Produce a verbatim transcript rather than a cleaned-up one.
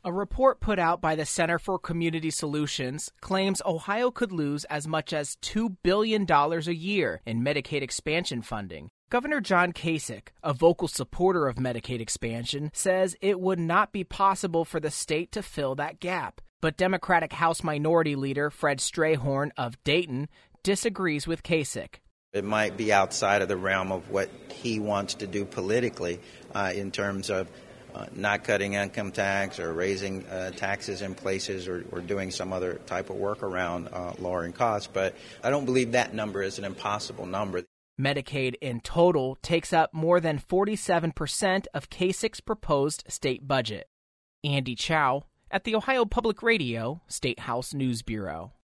A report put out by the Center for Community Solutions claims Ohio could lose as much as two billion dollars a year in Medicaid expansion funding. Governor John Kasich, a vocal supporter of Medicaid expansion, says it would not be possible for the state to fill that gap. But Democratic House Minority Leader Fred Strayhorn of Dayton disagrees with Kasich. It might be outside of the realm of what he wants to do politically uh, in terms of uh, not cutting income tax or raising uh, taxes in places or, or doing some other type of work around uh, lowering costs. But I don't believe that number is an impossible number. Medicaid in total takes up more than forty-seven percent of Kasich's proposed state budget. Andy Chow at the Ohio Public Radio State House News Bureau.